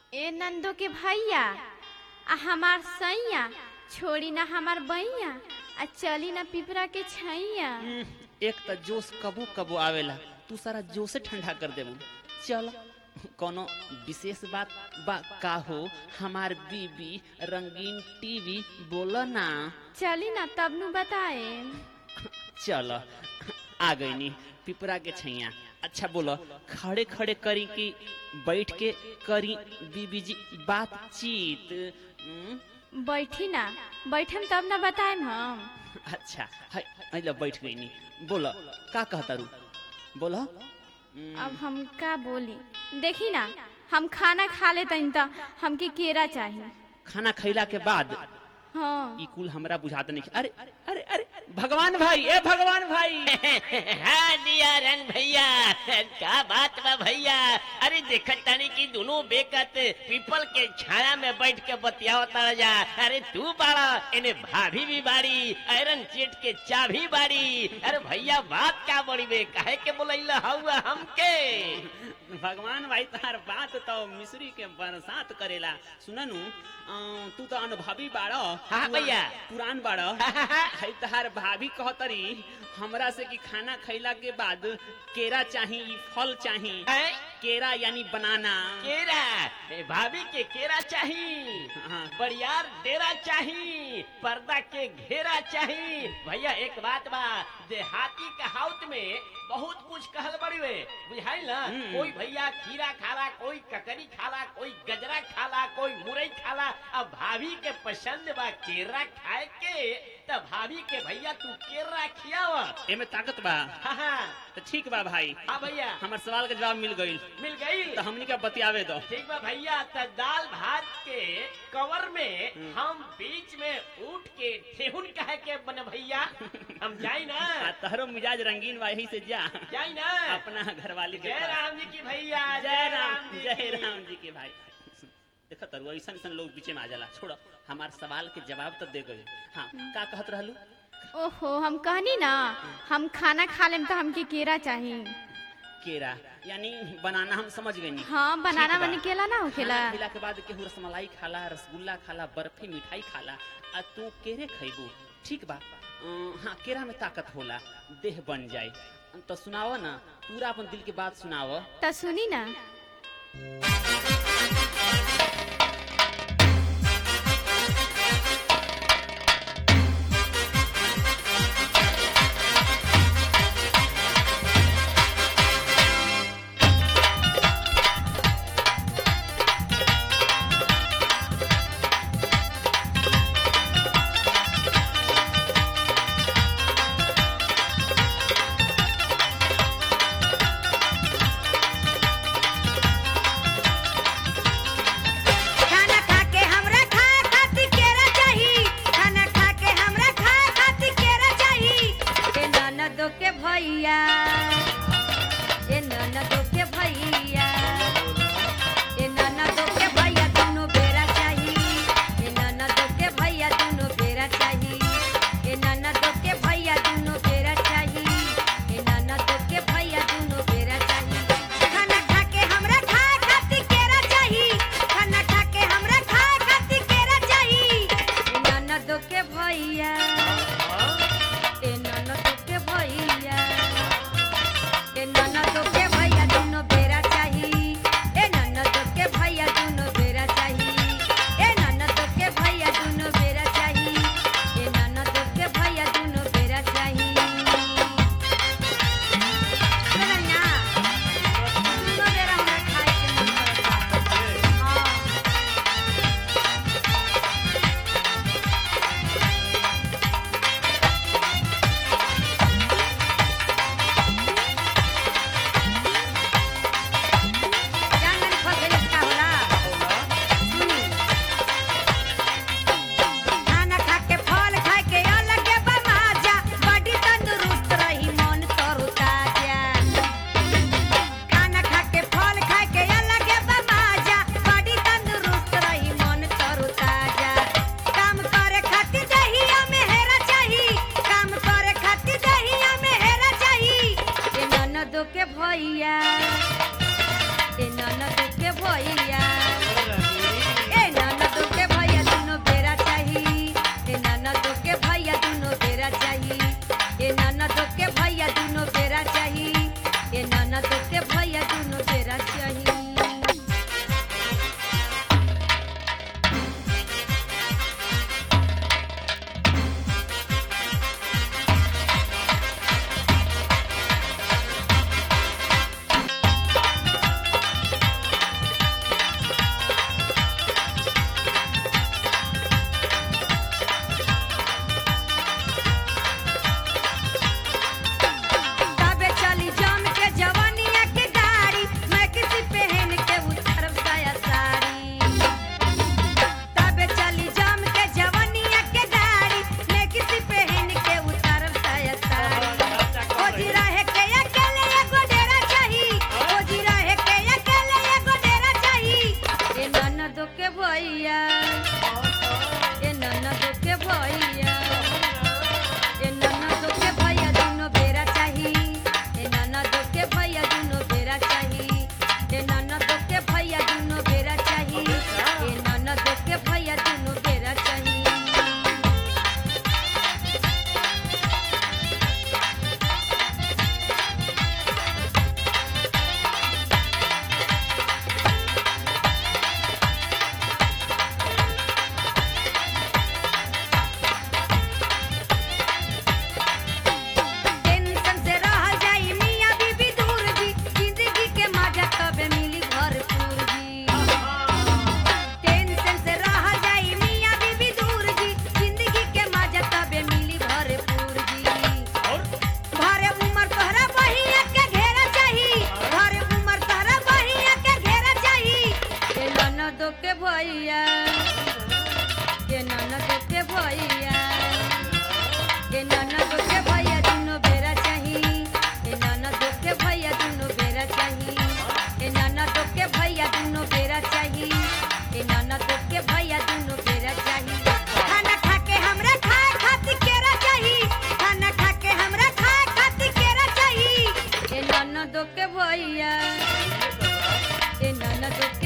ए नंदो के भैया आ हमार सैया छोड़ी ना हमार बैया आ चली ना पिपरा के छैया। एक तो जोश कबो कबो आवेला, तू सारा जोश ठंडा कर देबू। चल कोनो विशेष बात बा का हो हमार बीबी रंगीन टीवी बोला ना। चली ना तब नु बताए। चल आ गई नी पिपरा के छैया। अच्छा बोलो खड़े खड़े करी कि बैठ के करी बीबी जी बातचीत? बैठी ना, बैठम तब ना बताएम हम। अच्छा है लो बैठ गई नी। बोलो का कहता रू बोलो। अब हम का बोली, देखी ना हम खाना खा लेते तो हमके केरा चाहिए। खाना खैला के बाद हाँ ई कुल हमरा बुझाता नहीं। अरे अरे अरे भगवान भाई, ए भगवान भाई। हाँ दिया रंग भैया, क्या बात बा भैया। अरे देखत तानी कि दोनों बेकत पीपल के छाया में बैठ के बतियावता जा। अरे तू बाड़ा इन्हें भाभी भी बाड़ी, आयरन चेट के चाभी बाड़ी। अरे भैया बात क्या बड़ी बे, काहे के बोलैला हुआ हमके? भगवान भाई तार बात तो मिश्री के बरसात करेला। सुननु तू तो अनुभवी बाड़ो। हाँ भैया पुरान बाड़ो। है तहार भाभी कहतरी हमरा से कि खाना खैला के बाद केरा चाहिए, फल चाहिए। केरा यानी बनाना। केरा भाभी के केरा चाहिए, बड़ियार डेरा चाहिए, पर्दा के घेरा चाहिए। भैया एक बात बा, देहाती कहावत में बहुत कुछ कहल बड़ी वे बुझाई ना। कोई भैया खीरा खाला, कोई ककड़ी खाला, कोई गजरा खाला, कोई मुरई खाला। अब भाभी के पसंद बा केरा खाए के, तब भाभी के भैया तू केरा खियावा। एमे ताकत बा। हाँ तो ठीक बा भाई। हाँ भैया हमार सवाल का जवाब मिल गई। मिल गई तो हमनी का बतियावे दो। ठीक बा भैया। तो दाल भात के कवर में हम बीच में उठ के ठेहुन कहे के बने भैया हम जाई ना। तहरो मिजाज रंगीन बा, यही से जा जाई ना अपना घरवाली के जय राम जी की भैया, जय राम जी के भाई। देखो तरु ऐसा ऐसा लोग बीचे में आ जाला। छोड़ो हमार सवाल के जवाब तो दे गए। हाँ का कहत रहलू? ओहो हम कहनी ना हम खाना खा लेम तो हमके केरा चाहिए। केरा यानी बनाना हम समझ गए नी। हाँ बनाना बनी केला ना होखेला। खाना खिला के बाद केहू रसमलाई खाला, रसगुल्ला खाला, बर्फी मिठाई खाला, आ तू केरे खइबू। ठीक बा। हाँ केरा में ताकत होला, देह बन जाए। तो सुनाओ ना पूरा अपन दिल की बात सुनाओ। तो सुनी ना। भैया भैया ए ननदो के भैया ए ननदो के भैया दुनो बेरा चाही ए ननदो के भैया दुनो बेरा चाही ए ननदो के भैया दुनो बेरा चाही ए ननदो के भैया दुनो बेरा चाही खाना खा के हमरा खाए खातिर केरा चाही खाना खा के हमरा खाए खातिर केरा चाही ए ननदो के भैया ए ननदो